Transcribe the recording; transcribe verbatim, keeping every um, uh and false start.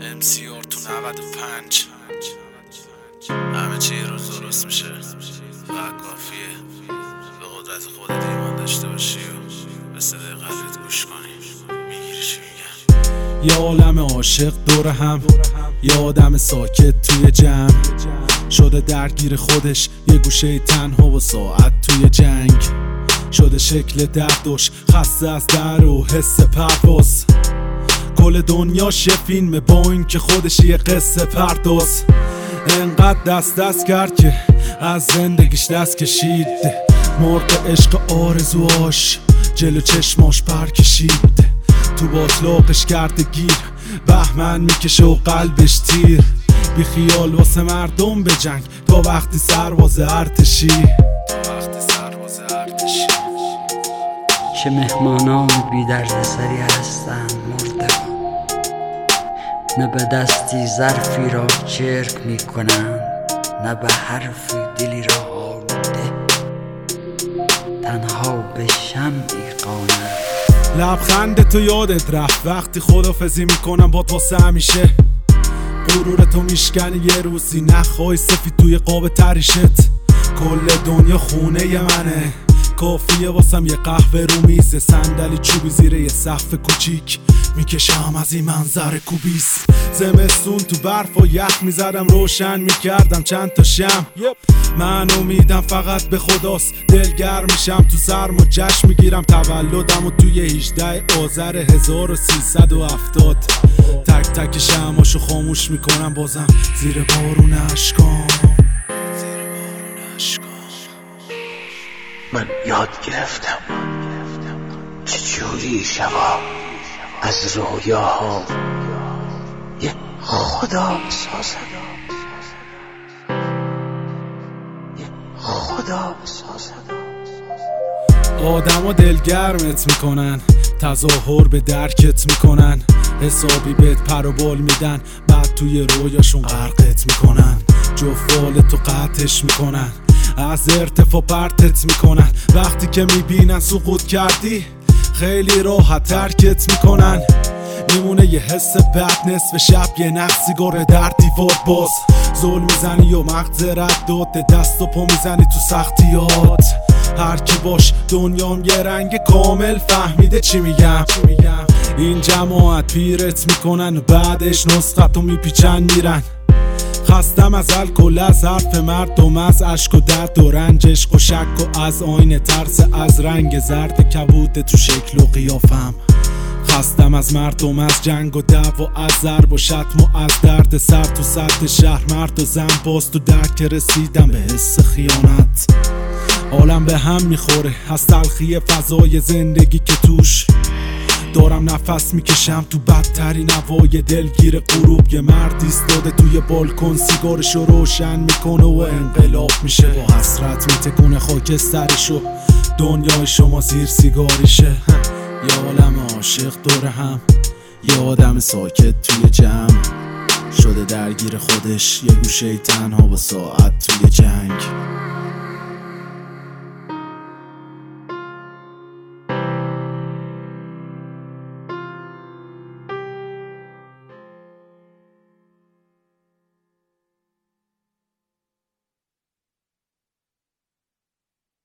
ام سی آر تو نود و پنج همه چی یه روز درست میشه. فقط کافیه به قدرت خودت ایمان داشته باشی و به صدای قلبت گوش کنی. میگیری چی میگن؟ یه عالم عاشق دور هم، یه آدم ساکت توی جمع شده درگیر خودش، یه گوشه تنها و ساعت توی جنگ شده شکل دردش، خسته از در و حس پرواز. کل دنیاش یه فیلمه با این که خودش یه قصه پرداز. انقدر دست دست کرد که از زندگیش دست کشید، مرد عشق آرزوهاش جلو چشماش برکشید. تو باطلاقش کرده گیر، بهمن میکشه و قلبش تیر. بی خیال واسه مردم به جنگ تا وقتی سرباز ارتشی، تا وقتی سرباز ارتشی. چه مهمانان بی درد سری هستن مرده، نه به دستی ظرفی را چرک میکنن، نه به حرفی دلی را آلوده، تنها به شمعی قانن. لبخند تو یادت رفت وقتی خدافزی میکنم با تو واسه همیشه. غرور تو میشکنی یه روزی نخوای سفید توی قاب تریشت. کل دنیا خونه ی منه، کافیه واسم یه قهوه رو میز، صندلی چوبی زیر یه سقف کوچیک. میکشم از این منظر کوبیس، زمستون تو برف و یخ میزدم، روشن میکردم چند تا شم. من امیدم فقط به خداست، دلگرم میشم تو سرم و جشن میگیرم تولدم و توی هجده آذر هزار و سیصد و هفتاد. تک تک شمعاشو خاموش میکنم بازم زیر بارون اشکام. من یاد گرفتم چجوری شبا از رویاها یه خدا بسازم، یه خدا بسازم. آدم ها دلگرمت میکنن، تظاهر به درکت میکنن، حسابی بهت پر و بال میدن، بعد توی رویاشون غرقت میکنن، جفالتو قطعش میکنن، از ارتفاع پرتت میکنن. وقتی که میبینن سقوط کردی خیلی راحت ترکت میکنن. میمونه یه حس بد نصف شب، یه نخ سیگار در دیوار باز. ظلم میزنی و مغز ردات، دست و پا میزنی تو سختیات. هر کی باش دنیام یه رنگ کامل، فهمیده چی میگم؟ این جماعت پیرت میکنن و بعدش نسختو میپیچن میرن. خستم از الکل، از حرف مردم، از اشک و درد و رنج، عشق و شک و از آینه ترس، از رنگ زرد کبود تو شکل و قیافم. خستم از مردم، از جنگ و دعوا، از ضرب و شتم و از درد سر تو سطح شهر. مرد و زن باز تو درک رسیدم به حس خیانت. عالم به هم میخوره از تلخی فضای زندگی که توش دارم نفس میکشم تو بدترین هوای دلگیر غروب. یه مرد ایستاده توی بالکن، سیگارشو روشن میکنه و انقلاب میشه، با حسرت میتکونه خاکسترشو، دنیای شما زیر سیگاریشه. یه عالم عاشق دور هم، یه آدم ساکت توی جمع شده درگیر خودش، یه گوشه تنها با ساعت توی جنگ.